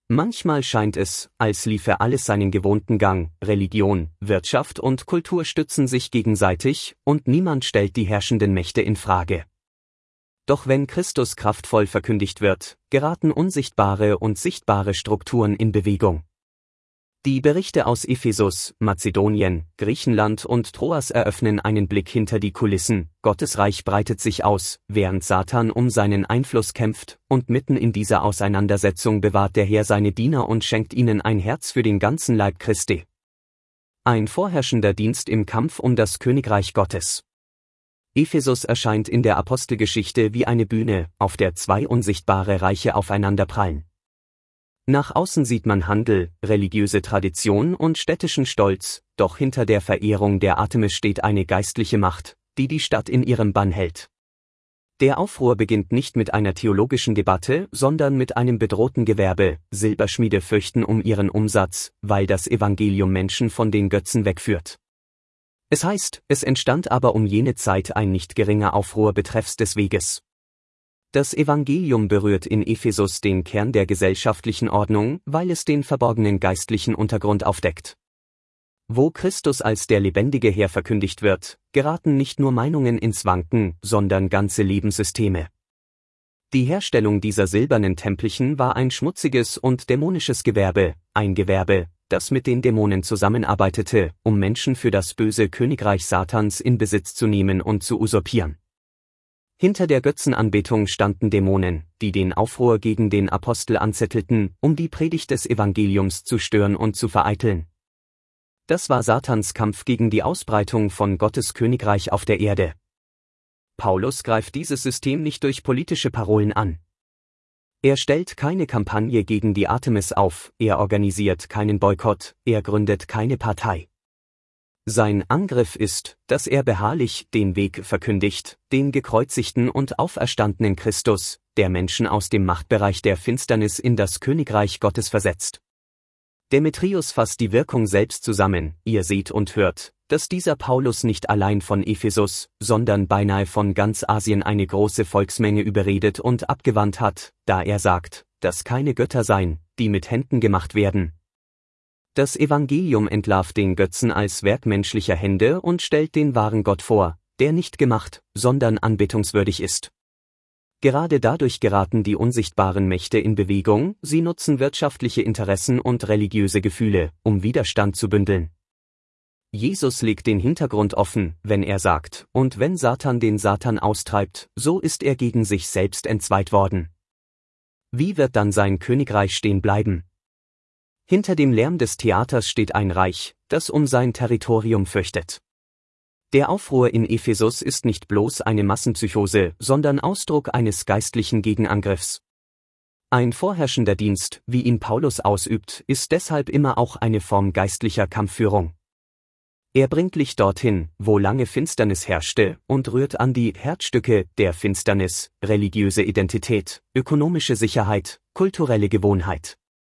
Manchmal scheint es, als liefe alles seinen gewohnten Gang, Religion, Wirtschaft und Kultur stützen sich gegenseitig, und niemand stellt die herrschenden Mächte in Frage. Doch wenn Christus kraftvoll verkündigt wird, geraten unsichtbare und sichtbare Strukturen in Bewegung. Die Berichte aus Ephesus, Mazedonien, Griechenland und Troas eröffnen einen Blick hinter die Kulissen. Gottes Reich breitet sich aus, während Satan um seinen Einfluss kämpft, und mitten in dieser Auseinandersetzung bewahrt der Herr seine Diener und schenkt ihnen ein Herz für den ganzen Leib Christi. Ein vorherrschender Dienst im Kampf um das Königreich Gottes. Ephesus erscheint in der Apostelgeschichte wie eine Bühne, auf der zwei unsichtbare Reiche aufeinanderprallen. Nach außen sieht man Handel, religiöse Tradition und städtischen Stolz, doch hinter der Verehrung der Artemis steht eine geistliche Macht, die die Stadt in ihrem Bann hält. Der Aufruhr beginnt nicht mit einer theologischen Debatte, sondern mit einem bedrohten Gewerbe. Silberschmiede fürchten um ihren Umsatz, weil das Evangelium Menschen von den Götzen wegführt. Es heißt, es entstand aber um jene Zeit ein nicht geringer Aufruhr betreffs des Weges. Das Evangelium berührt in Ephesus den Kern der gesellschaftlichen Ordnung, weil es den verborgenen geistlichen Untergrund aufdeckt. Wo Christus als der lebendige Herr verkündigt wird, geraten nicht nur Meinungen ins Wanken, sondern ganze Lebenssysteme. Die Herstellung dieser silbernen Tempelchen war ein schmutziges und dämonisches Gewerbe, ein Gewerbe, das mit den Dämonen zusammenarbeitete, um Menschen für das böse Königreich Satans in Besitz zu nehmen und zu usurpieren. Hinter der Götzenanbetung standen Dämonen, die den Aufruhr gegen den Apostel anzettelten, um die Predigt des Evangeliums zu stören und zu vereiteln. Das war Satans Kampf gegen die Ausbreitung von Gottes Königreich auf der Erde. Paulus greift dieses System nicht durch politische Parolen an. Er stellt keine Kampagne gegen die Artemis auf, er organisiert keinen Boykott, er gründet keine Partei. Sein Angriff ist, dass er beharrlich den Weg verkündigt, den gekreuzigten und auferstandenen Christus, der Menschen aus dem Machtbereich der Finsternis in das Königreich Gottes versetzt. Demetrius fasst die Wirkung selbst zusammen: Ihr seht und hört, dass dieser Paulus nicht allein von Ephesus, sondern beinahe von ganz Asien eine große Volksmenge überredet und abgewandt hat, da er sagt, dass keine Götter seien, die mit Händen gemacht werden. Das Evangelium entlarvt den Götzen als Werk menschlicher Hände und stellt den wahren Gott vor, der nicht gemacht, sondern anbetungswürdig ist. Gerade dadurch geraten die unsichtbaren Mächte in Bewegung, sie nutzen wirtschaftliche Interessen und religiöse Gefühle, um Widerstand zu bündeln. Jesus legt den Hintergrund offen, wenn er sagt, und wenn Satan den Satan austreibt, so ist er gegen sich selbst entzweit worden. Wie wird dann sein Königreich stehen bleiben? Hinter dem Lärm des Theaters steht ein Reich, das um sein Territorium fürchtet. Der Aufruhr in Ephesus ist nicht bloß eine Massenpsychose, sondern Ausdruck eines geistlichen Gegenangriffs. Ein vorherrschender Dienst, wie ihn Paulus ausübt, ist deshalb immer auch eine Form geistlicher Kampfführung. Er bringt Licht dorthin, wo lange Finsternis herrschte, und rührt an die Herzstücke der Finsternis: religiöse Identität, ökonomische Sicherheit, kulturelle Gewohnheit.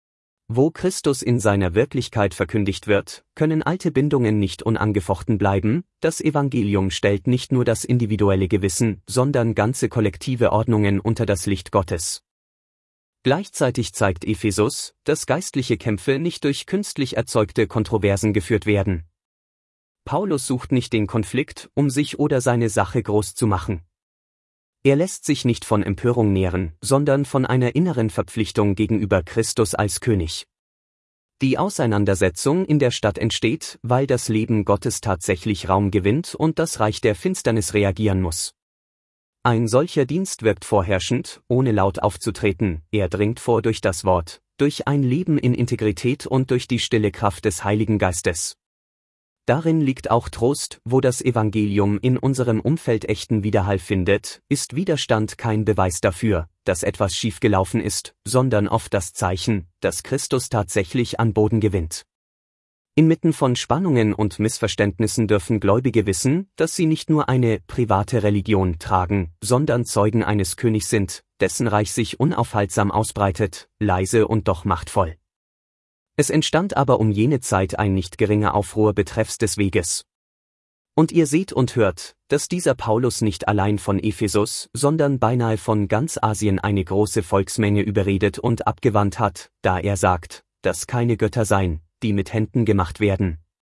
Wo Christus in seiner Wirklichkeit verkündigt wird, können alte Bindungen nicht unangefochten bleiben. Das Evangelium stellt nicht nur das individuelle Gewissen, sondern ganze kollektive Ordnungen unter das Licht Gottes. Gleichzeitig zeigt Ephesus, dass geistliche Kämpfe nicht durch künstlich erzeugte Kontroversen geführt werden. Paulus sucht nicht den Konflikt, um sich oder seine Sache groß zu machen. Er lässt sich nicht von Empörung nähren, sondern von einer inneren Verpflichtung gegenüber Christus als König. Die Auseinandersetzung in der Stadt entsteht, weil das Leben Gottes tatsächlich Raum gewinnt und das Reich der Finsternis reagieren muss. Ein solcher Dienst wirkt vorherrschend, ohne laut aufzutreten, er dringt vor durch das Wort, durch ein Leben in Integrität und durch die stille Kraft des Heiligen Geistes. Darin liegt auch Trost: Wo das Evangelium in unserem Umfeld echten Widerhall findet, ist Widerstand kein Beweis dafür, dass etwas schiefgelaufen ist, sondern oft das Zeichen, dass Christus tatsächlich an Boden gewinnt. Inmitten von Spannungen und Missverständnissen dürfen Gläubige wissen, dass sie nicht nur eine private Religion tragen, sondern Zeugen eines Königs sind, dessen Reich sich unaufhaltsam ausbreitet, leise und doch machtvoll. Es entstand aber um jene Zeit ein nicht geringer Aufruhr betreffs des Weges. Und ihr seht und hört, dass dieser Paulus nicht allein von Ephesus, sondern beinahe von ganz Asien eine große Volksmenge überredet und abgewandt hat, da er sagt, dass keine Götter seien, die mit Händen gemacht werden.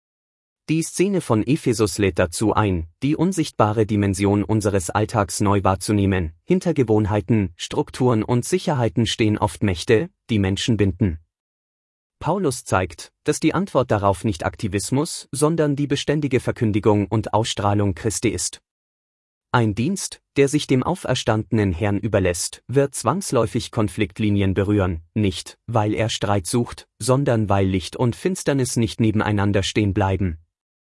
Die Szene von Ephesus lädt dazu ein, die unsichtbare Dimension unseres Alltags neu wahrzunehmen. Hinter Gewohnheiten, Strukturen und Sicherheiten stehen oft Mächte, die Menschen binden. Paulus zeigt, dass die Antwort darauf nicht Aktivismus, sondern die beständige Verkündigung und Ausstrahlung Christi ist. Ein Dienst, der sich dem auferstandenen Herrn überlässt, wird zwangsläufig Konfliktlinien berühren, nicht, weil er Streit sucht, sondern weil Licht und Finsternis nicht nebeneinander stehen bleiben.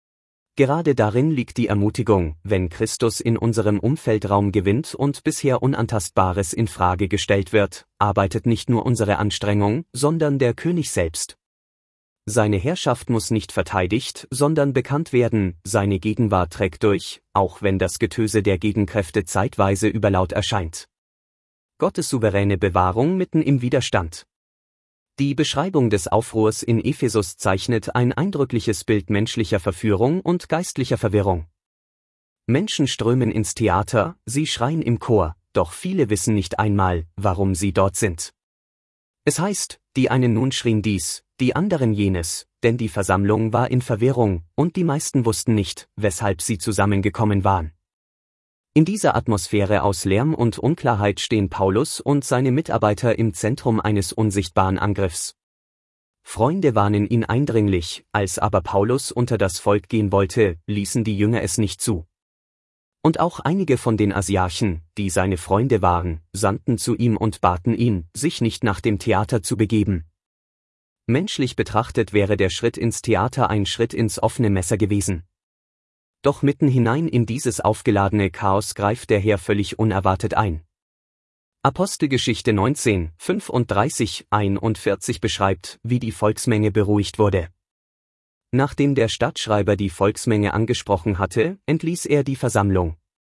Gerade darin liegt die Ermutigung, wenn Christus in unserem Umfeld Raum gewinnt und bisher Unantastbares in Frage gestellt wird, arbeitet nicht nur unsere Anstrengung, sondern der König selbst. Seine Herrschaft muss nicht verteidigt, sondern bekannt werden, seine Gegenwart trägt durch, auch wenn das Getöse der Gegenkräfte zeitweise überlaut erscheint. Gottes souveräne Bewahrung mitten im Widerstand. Die Beschreibung des Aufruhrs in Ephesus zeichnet ein eindrückliches Bild menschlicher Verführung und geistlicher Verwirrung. Menschen strömen ins Theater, sie schreien im Chor, doch viele wissen nicht einmal, warum sie dort sind. Es heißt, die einen nun schrien dies, die anderen jenes, denn die Versammlung war in Verwirrung, und die meisten wussten nicht, weshalb sie zusammengekommen waren. In dieser Atmosphäre aus Lärm und Unklarheit stehen Paulus und seine Mitarbeiter im Zentrum eines unsichtbaren Angriffs. Freunde warnen ihn eindringlich, als aber Paulus unter das Volk gehen wollte, ließen die Jünger es nicht zu. Und auch einige von den Asiarchen, die seine Freunde waren, sandten zu ihm und baten ihn, sich nicht nach dem Theater zu begeben. Menschlich betrachtet wäre der Schritt ins Theater ein Schritt ins offene Messer gewesen. Doch mitten hinein in dieses aufgeladene Chaos greift der Herr völlig unerwartet ein. Apostelgeschichte 19, 35-41 beschreibt, wie die Volksmenge beruhigt wurde. Nachdem der Stadtschreiber die Volksmenge angesprochen hatte, entließ er die Versammlung.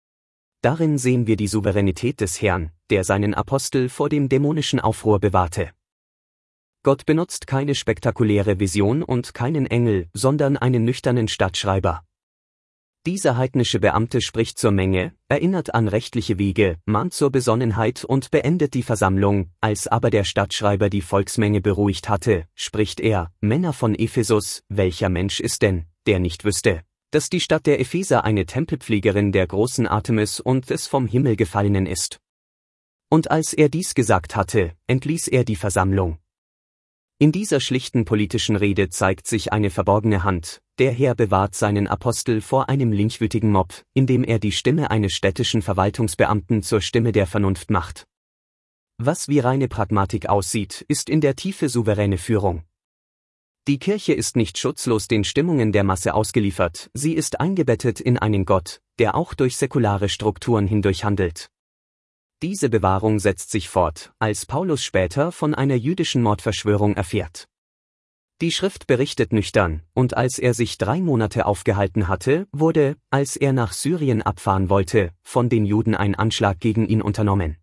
Darin sehen wir die Souveränität des Herrn, der seinen Apostel vor dem dämonischen Aufruhr bewahrte. Gott benutzt keine spektakuläre Vision und keinen Engel, sondern einen nüchternen Stadtschreiber. Dieser heidnische Beamte spricht zur Menge, erinnert an rechtliche Wege, mahnt zur Besonnenheit und beendet die Versammlung. Als aber der Stadtschreiber die Volksmenge beruhigt hatte, spricht er: Männer von Ephesus, welcher Mensch ist denn, der nicht wüsste, dass die Stadt der Epheser eine Tempelpflegerin der großen Artemis und des vom Himmel Gefallenen ist? Und als er dies gesagt hatte, entließ er die Versammlung. In dieser schlichten politischen Rede zeigt sich eine verborgene Hand. Der Herr bewahrt seinen Apostel vor einem lynchwütigen Mob, indem er die Stimme eines städtischen Verwaltungsbeamten zur Stimme der Vernunft macht. Was wie reine Pragmatik aussieht, ist in der Tiefe souveräne Führung. Die Kirche ist nicht schutzlos den Stimmungen der Masse ausgeliefert, sie ist eingebettet in einen Gott, der auch durch säkulare Strukturen hindurch handelt. Diese Bewahrung setzt sich fort, als Paulus später von einer jüdischen Mordverschwörung erfährt. Die Schrift berichtet nüchtern, und als er sich 3 Monate aufgehalten hatte, wurde, als er nach Syrien abfahren wollte, von den Juden ein Anschlag gegen ihn unternommen.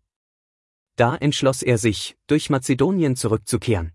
Da entschloss er sich, durch Mazedonien zurückzukehren.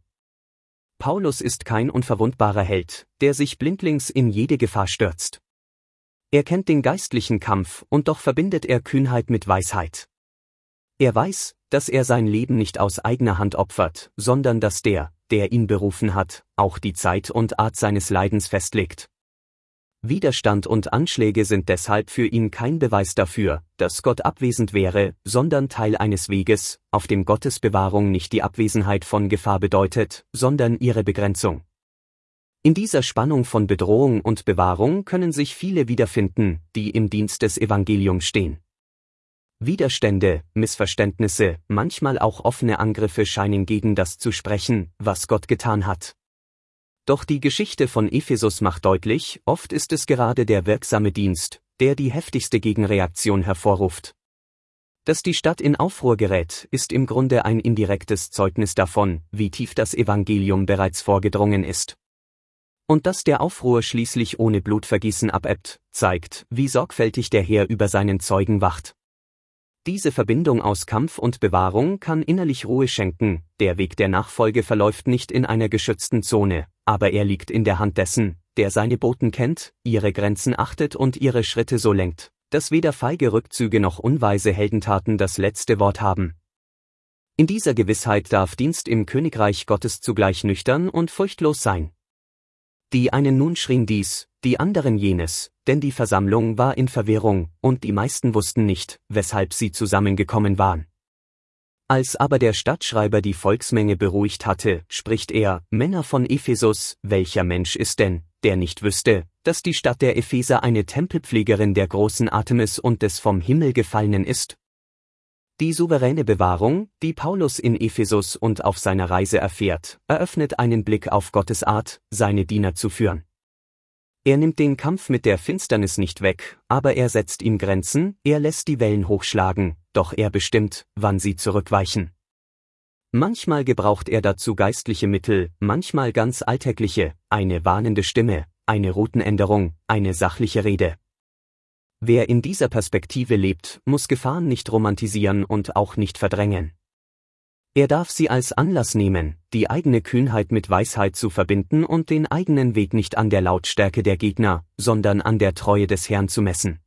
Paulus ist kein unverwundbarer Held, der sich blindlings in jede Gefahr stürzt. Er kennt den geistlichen Kampf, und doch verbindet er Kühnheit mit Weisheit. Er weiß, dass er sein Leben nicht aus eigener Hand opfert, sondern dass der ihn berufen hat, auch die Zeit und Art seines Leidens festlegt. Widerstand und Anschläge sind deshalb für ihn kein Beweis dafür, dass Gott abwesend wäre, sondern Teil eines Weges, auf dem Gottes Bewahrung nicht die Abwesenheit von Gefahr bedeutet, sondern ihre Begrenzung. In dieser Spannung von Bedrohung und Bewahrung können sich viele wiederfinden, die im Dienst des Evangeliums stehen. Widerstände, Missverständnisse, manchmal auch offene Angriffe scheinen gegen das zu sprechen, was Gott getan hat. Doch die Geschichte von Ephesus macht deutlich, oft ist es gerade der wirksame Dienst, der die heftigste Gegenreaktion hervorruft. Dass die Stadt in Aufruhr gerät, ist im Grunde ein indirektes Zeugnis davon, wie tief das Evangelium bereits vorgedrungen ist. Und dass der Aufruhr schließlich ohne Blutvergießen abebbt, zeigt, wie sorgfältig der Herr über seinen Zeugen wacht. Diese Verbindung aus Kampf und Bewahrung kann innerlich Ruhe schenken. Der Weg der Nachfolge verläuft nicht in einer geschützten Zone, aber er liegt in der Hand dessen, der seine Boten kennt, ihre Grenzen achtet und ihre Schritte so lenkt, dass weder feige Rückzüge noch unweise Heldentaten das letzte Wort haben. In dieser Gewissheit darf Dienst im Königreich Gottes zugleich nüchtern und furchtlos sein. Die einen nun schrien dies, die anderen jenes, denn die Versammlung war in Verwirrung, und die meisten wussten nicht, weshalb sie zusammengekommen waren. Als aber der Stadtschreiber die Volksmenge beruhigt hatte, spricht er: Männer von Ephesus, welcher Mensch ist denn, der nicht wüsste, dass die Stadt der Epheser eine Tempelpflegerin der großen Artemis und des vom Himmel Gefallenen ist? Die souveräne Bewahrung, die Paulus in Ephesus und auf seiner Reise erfährt, eröffnet einen Blick auf Gottes Art, seine Diener zu führen. Er nimmt den Kampf mit der Finsternis nicht weg, aber er setzt ihm Grenzen, er lässt die Wellen hochschlagen, doch er bestimmt, wann sie zurückweichen. Manchmal gebraucht er dazu geistliche Mittel, manchmal ganz alltägliche, eine warnende Stimme, eine Routenänderung, eine sachliche Rede. Wer in dieser Perspektive lebt, muss Gefahren nicht romantisieren und auch nicht verdrängen. Er darf sie als Anlass nehmen, die eigene Kühnheit mit Weisheit zu verbinden und den eigenen Weg nicht an der Lautstärke der Gegner, sondern an der Treue des Herrn zu messen.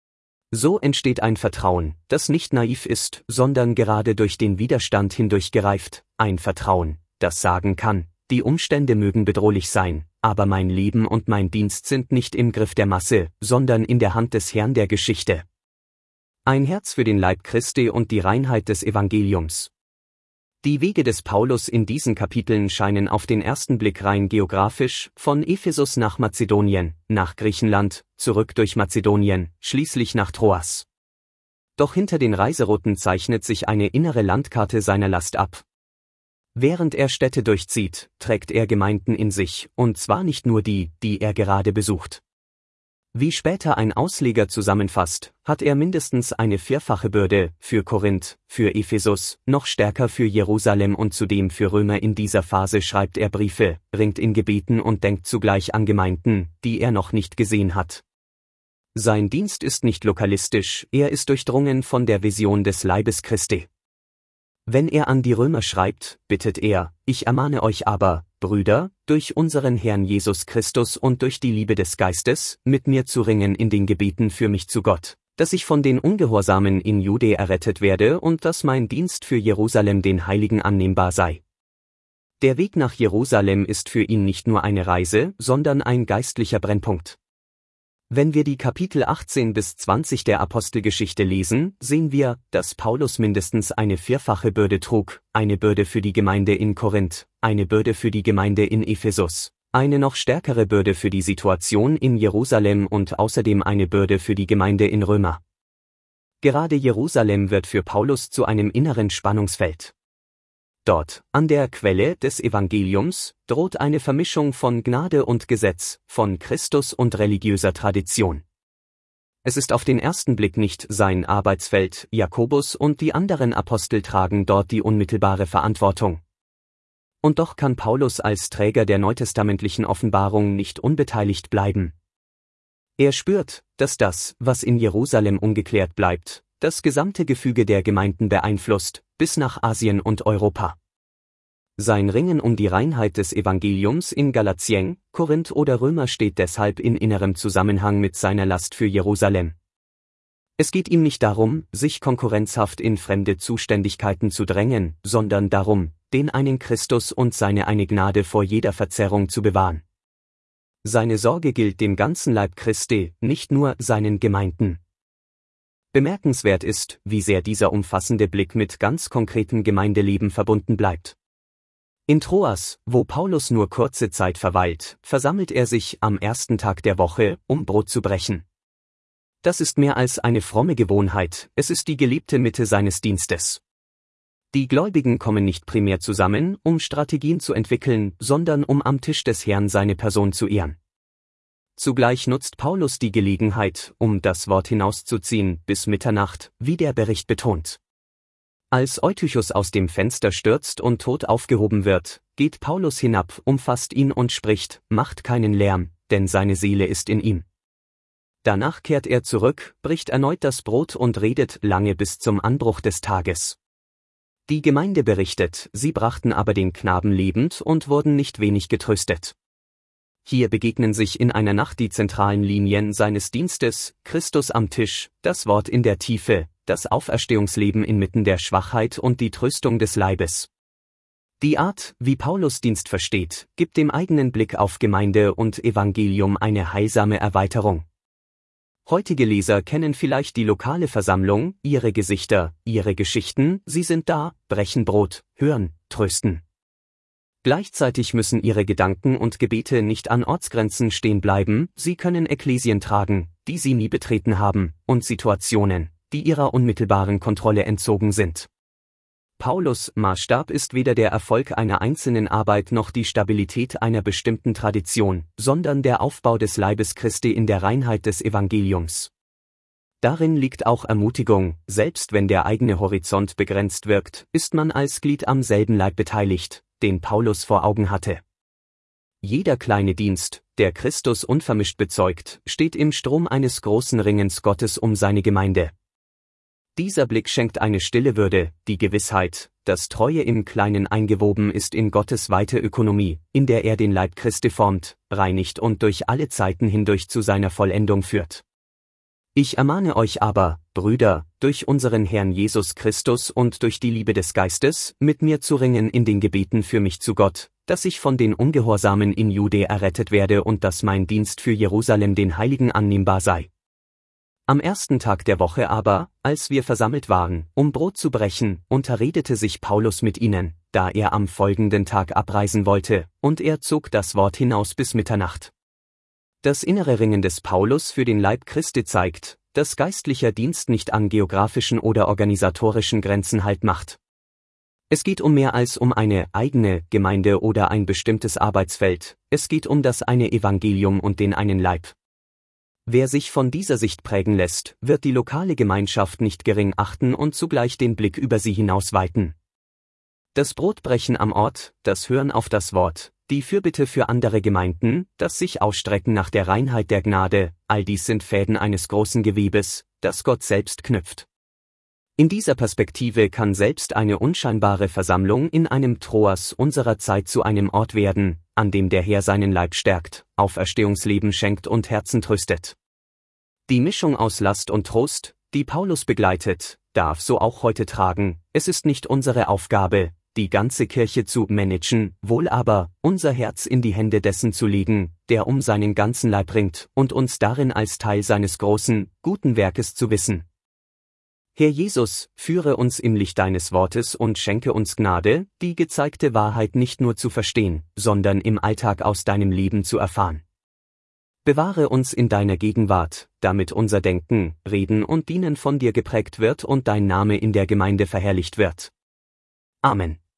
So entsteht ein Vertrauen, das nicht naiv ist, sondern gerade durch den Widerstand hindurch gereift, ein Vertrauen, das sagen kann: Die Umstände mögen bedrohlich sein, aber mein Leben und mein Dienst sind nicht im Griff der Masse, sondern in der Hand des Herrn der Geschichte. Ein Herz für den Leib Christi und die Reinheit des Evangeliums. Die Wege des Paulus in diesen Kapiteln scheinen auf den ersten Blick rein geografisch, von Ephesus nach Mazedonien, nach Griechenland, zurück durch Mazedonien, schließlich nach Troas. Doch hinter den Reiserouten zeichnet sich eine innere Landkarte seiner Last ab. Während er Städte durchzieht, trägt er Gemeinden in sich, und zwar nicht nur die, die er gerade besucht. Wie später ein Ausleger zusammenfasst, hat er mindestens eine vierfache Bürde, für Korinth, für Ephesus, noch stärker für Jerusalem und zudem für Römer. In dieser Phase schreibt er Briefe, ringt in Gebeten und denkt zugleich an Gemeinden, die er noch nicht gesehen hat. Sein Dienst ist nicht lokalistisch, er ist durchdrungen von der Vision des Leibes Christi. Wenn er an die Römer schreibt, bittet er: Ich ermahne euch aber, Brüder, durch unseren Herrn Jesus Christus und durch die Liebe des Geistes, mit mir zu ringen in den Gebeten für mich zu Gott, dass ich von den Ungehorsamen in Judäa errettet werde und dass mein Dienst für Jerusalem den Heiligen annehmbar sei. Der Weg nach Jerusalem ist für ihn nicht nur eine Reise, sondern ein geistlicher Brennpunkt. Wenn wir die Kapitel 18 bis 20 der Apostelgeschichte lesen, sehen wir, dass Paulus mindestens eine vierfache Bürde trug: eine Bürde für die Gemeinde in Korinth, eine Bürde für die Gemeinde in Ephesus, eine noch stärkere Bürde für die Situation in Jerusalem und außerdem eine Bürde für die Gemeinde in Römer. Gerade Jerusalem wird für Paulus zu einem inneren Spannungsfeld. Dort, an der Quelle des Evangeliums, droht eine Vermischung von Gnade und Gesetz, von Christus und religiöser Tradition. Es ist auf den ersten Blick nicht sein Arbeitsfeld, Jakobus und die anderen Apostel tragen dort die unmittelbare Verantwortung. Und doch kann Paulus als Träger der neutestamentlichen Offenbarung nicht unbeteiligt bleiben. Er spürt, dass das, was in Jerusalem ungeklärt bleibt, das gesamte Gefüge der Gemeinden beeinflusst, bis nach Asien und Europa. Sein Ringen um die Reinheit des Evangeliums in Galatien, Korinth oder Römer steht deshalb in innerem Zusammenhang mit seiner Last für Jerusalem. Es geht ihm nicht darum, sich konkurrenzhaft in fremde Zuständigkeiten zu drängen, sondern darum, den einen Christus und seine eine Gnade vor jeder Verzerrung zu bewahren. Seine Sorge gilt dem ganzen Leib Christi, nicht nur seinen Gemeinden. Bemerkenswert ist, wie sehr dieser umfassende Blick mit ganz konkretem Gemeindeleben verbunden bleibt. In Troas, wo Paulus nur kurze Zeit verweilt, versammelt er sich am ersten Tag der Woche, um Brot zu brechen. Das ist mehr als eine fromme Gewohnheit, es ist die gelebte Mitte seines Dienstes. Die Gläubigen kommen nicht primär zusammen, um Strategien zu entwickeln, sondern um am Tisch des Herrn seine Person zu ehren. Zugleich nutzt Paulus die Gelegenheit, um das Wort hinauszuziehen, bis Mitternacht, wie der Bericht betont. Als Eutychus aus dem Fenster stürzt und tot aufgehoben wird, geht Paulus hinab, umfasst ihn und spricht: Macht keinen Lärm, denn seine Seele ist in ihm. Danach kehrt er zurück, bricht erneut das Brot und redet lange bis zum Anbruch des Tages. Die Gemeinde berichtet, sie brachten aber den Knaben lebend und wurden nicht wenig getröstet. Hier begegnen sich in einer Nacht die zentralen Linien seines Dienstes, Christus am Tisch, das Wort in der Tiefe, das Auferstehungsleben inmitten der Schwachheit und die Tröstung des Leibes. Die Art, wie Paulus Dienst versteht, gibt dem eigenen Blick auf Gemeinde und Evangelium eine heilsame Erweiterung. Heutige Leser kennen vielleicht die lokale Versammlung, ihre Gesichter, ihre Geschichten, sie sind da, brechen Brot, hören, trösten. Gleichzeitig müssen ihre Gedanken und Gebete nicht an Ortsgrenzen stehen bleiben, sie können Ekklesien tragen, die sie nie betreten haben, und Situationen, die ihrer unmittelbaren Kontrolle entzogen sind. Paulus' Maßstab ist weder der Erfolg einer einzelnen Arbeit noch die Stabilität einer bestimmten Tradition, sondern der Aufbau des Leibes Christi in der Reinheit des Evangeliums. Darin liegt auch Ermutigung, selbst wenn der eigene Horizont begrenzt wirkt, ist man als Glied am selben Leib beteiligt, den Paulus vor Augen hatte. Jeder kleine Dienst, der Christus unvermischt bezeugt, steht im Strom eines großen Ringens Gottes um seine Gemeinde. Dieser Blick schenkt eine stille Würde, die Gewissheit, dass Treue im Kleinen eingewoben ist in Gottes weite Ökonomie, in der er den Leib Christi formt, reinigt und durch alle Zeiten hindurch zu seiner Vollendung führt. Ich ermahne euch aber, Brüder, durch unseren Herrn Jesus Christus und durch die Liebe des Geistes, mit mir zu ringen in den Gebeten für mich zu Gott, dass ich von den Ungehorsamen in Judäa errettet werde und dass mein Dienst für Jerusalem den Heiligen annehmbar sei. Am ersten Tag der Woche aber, als wir versammelt waren, um Brot zu brechen, unterredete sich Paulus mit ihnen, da er am folgenden Tag abreisen wollte, und er zog das Wort hinaus bis Mitternacht. Das innere Ringen des Paulus für den Leib Christi zeigt, dass geistlicher Dienst nicht an geografischen oder organisatorischen Grenzen Halt macht. Es geht um mehr als um eine eigene Gemeinde oder ein bestimmtes Arbeitsfeld, es geht um das eine Evangelium und den einen Leib. Wer sich von dieser Sicht prägen lässt, wird die lokale Gemeinschaft nicht gering achten und zugleich den Blick über sie hinaus weiten. Das Brotbrechen am Ort, das Hören auf das Wort, die Fürbitte für andere Gemeinden, das sich Ausstrecken nach der Reinheit der Gnade, all dies sind Fäden eines großen Gewebes, das Gott selbst knüpft. In dieser Perspektive kann selbst eine unscheinbare Versammlung in einem Troas unserer Zeit zu einem Ort werden, an dem der Herr seinen Leib stärkt, Auferstehungsleben schenkt und Herzen tröstet. Die Mischung aus Last und Trost, die Paulus begleitet, darf so auch heute tragen. Es ist nicht unsere Aufgabe, die ganze Kirche zu managen, wohl aber, unser Herz in die Hände dessen zu legen, der um seinen ganzen Leib ringt, und uns darin als Teil seines großen, guten Werkes zu wissen. Herr Jesus, führe uns im Licht deines Wortes und schenke uns Gnade, die gezeigte Wahrheit nicht nur zu verstehen, sondern im Alltag aus deinem Leben zu erfahren. Bewahre uns in deiner Gegenwart, damit unser Denken, Reden und Dienen von dir geprägt wird und dein Name in der Gemeinde verherrlicht wird. Amen.